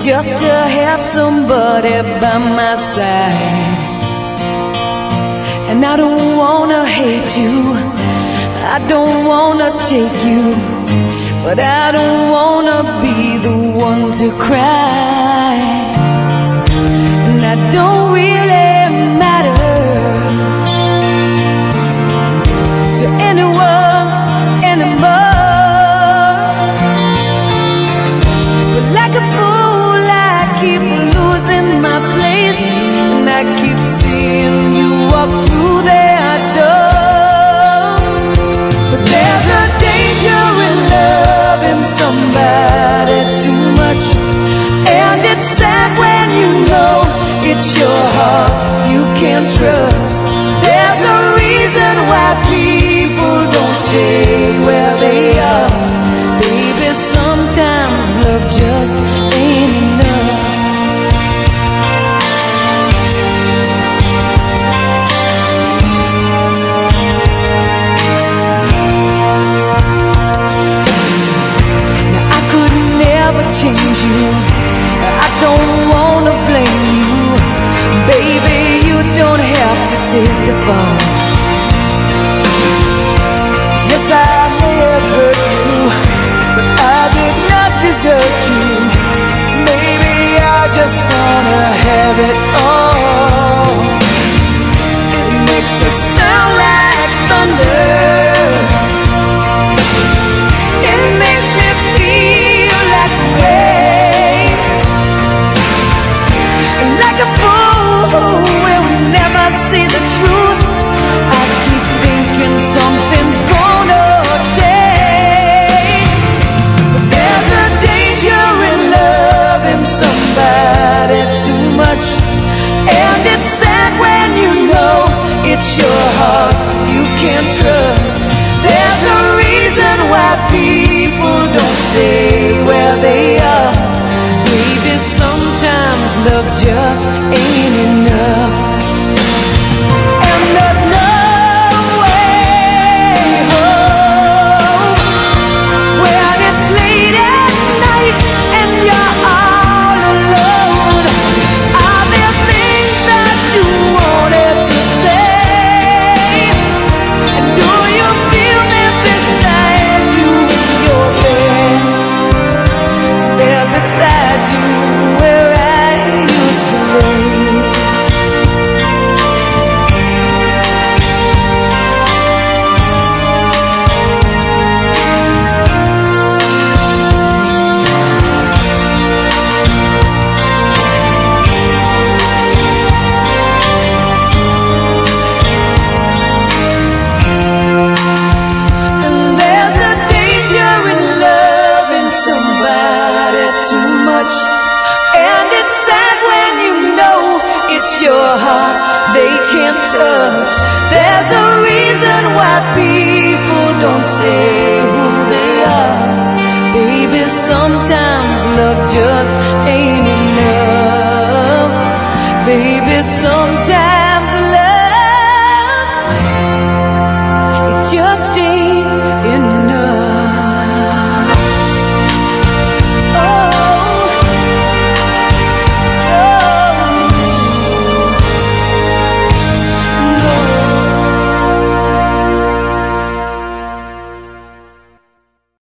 just to have somebody by my side. And I don't wanna hate you, I don't wanna take you, but I don't wanna be the one to cry. And I don't really matter to anyone anymore. But like a fool I keep losing my place, and I keep seeing you walk through that door. But there's a danger in loving somebody too much, and it's sad when you know it's your heart you can't trust. There's a reason why people don't stay where they are. Baby, sometimes love just ain't enough. Now I could never change you, I don't wanna blame you. Baby, you don't have to take the fall. Yes, I may have hurt you, but I did not desert you. Maybe I just wanna have it all. It makes us sound like thunder, it makes me feel like rain, and like a fool who will never see the truth, I keep thinking something's gonna change. But there's a danger in loving somebody too much, and it's sad when you know it's your heart you can't trust. There's a reason why people don't stay where they are. Baby, sometimes love just ain't enough. And there's no way home when it's late at night and you're all alone. Are there things that you wanted to say? And do you feel me beside you in your bed? There beside you where I used to lay. And there's a danger in loving somebody too much, and it's sad when you know it's your heart they can't touch. There's a reason why people don't stay who they are. Baby, sometimes love just ain't enough. Baby, sometimes